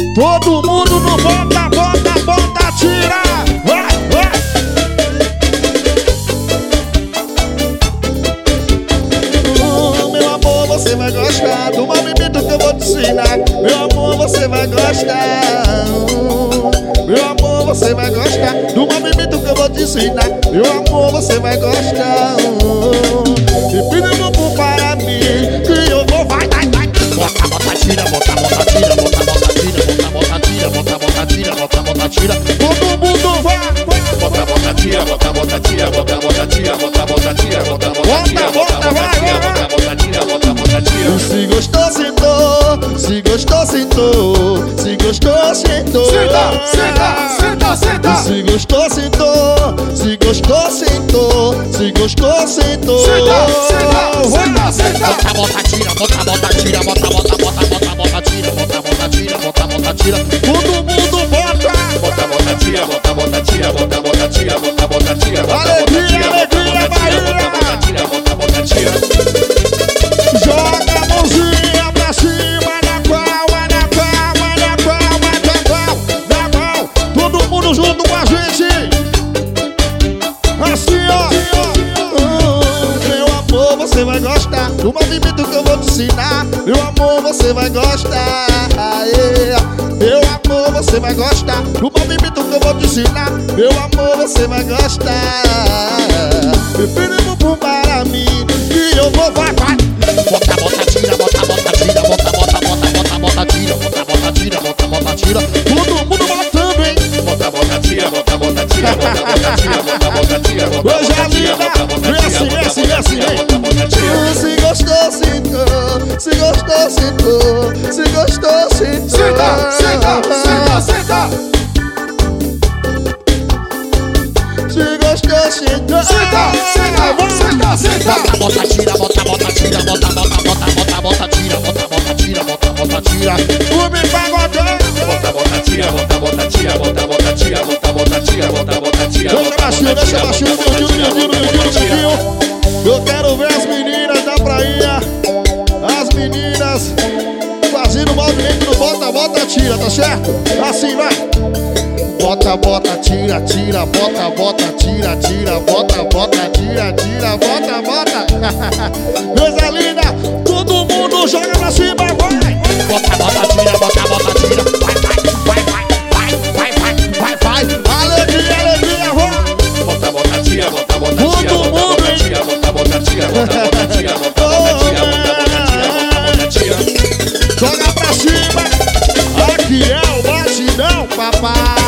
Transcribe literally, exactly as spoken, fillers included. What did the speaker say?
Todo mundo no bota, bota, bota, tira. Vai, vai. Oh, meu amor, você vai gostar do movimento que eu vou te ensinar. Meu amor, você vai gostar. Meu amor, você vai gostar do movimento que eu vou te ensinar. Meu amor, você vai gostar. Empina o bumbum para mim, que eu vou, vai, vai, vai. Bota, bota, tira, bota, bota, tira, bota, bota, tira, bota, bota, tira, bota, bota, tira, bota, bota, tira. Todo mundo vai, vai. Bota, bota, tira, bota, bota, tira, bota, bota, tira, bota, bota, tira, bota, bota, tira, bota, bota, tira, bota, bota, tira, bota, bota, tira. Se gostou, sentou. Se gostou, sentou. Se gostou, sentou. Senta, senta, senta, senta. Se gostou, sentou. Se gostou, sentou. Se gostou, sentou. Senta, senta, senta, senta. Bota, bota, tira, bota, bota, tira, bota, bota, bota, bota, bota, tira, bota, bota, tira, bota, bota, tira. Todo mundo bota. Bota, bota, tira, bota, bota, tira, bota, bota, tira, bota, bota, tira, bota, bota, Alegria, tira, bota, alegria, bota, tira, bota, Bahia. bota, tira, bota, bota, tira. Joga a mãozinha pra cima, na palma, na palma, na palma, na palma, na palma. Todo mundo junto com a gente. Assim, ó. Oh, meu amor, você vai gostar do movimento que eu vou te ensinar. Meu amor, você vai gostar. Yeah. Meu amor, você vai gostar do movimento que eu vou te ensinar. Meu amor, você vai gostar. Empina o bumbum para mim, que eu vou, vai, vai. Bota, bota, tira, bota, bota, tira, bota, bota, bota, bota, bota, tira, bota, bota, tira, bota, bota, tira. Todo mundo botando, hein? Bota, bota, tira, bota, bota, tira, bota, bota, tira, bota, bota, tira, bota, Coisa bota, tira, linda. bota, bota, Vem tira, assim, vem bota, assim, bota, vem assim, tira, vem. bota, bota, tira. Se gostou, sentou. Se gostou, sentou. Se gostou, sentou. Senta, senta, senta, senta. Se gostou, sentou. Senta, senta, senta, senta. Bota, bota, tira, bota, bota, tira, bota, bota, bota, bota, bota, tira, bota, bota, tira, bota, bota, tira. O me pagodão. Bota, bota, tira, bota, bota, tira, bota, bota, tira, bota, bota, tira, bota, bota, tira. Deixa baixinho, deixa baixinho, meu tio, meu tio, meu tio, meu tio. Eu quero ver as meninas da praia. As meninas fazendo o movimento do bota, bota, tira, tá certo? Assim, vai. Bota, bota, tira, tira, bota, bota, tira, tira, bota, bota, tira, tira, bota, bota. Coisa linda, todo mundo joga pra cima, vai. Bota, bota, tira, bota, bota, tira. Vai, vai, vai, vai, vai, vai, vai, vai. Alegria, alegria, vai. Bota, bota, tira, bota, bota, tira, bota, bota, tira, bota, bota, tira, bota, bota, tira, bota, bota, tira, bota, bota, tira, bota, bota, tira. Joga pra cima, aqui é o batidão, papai.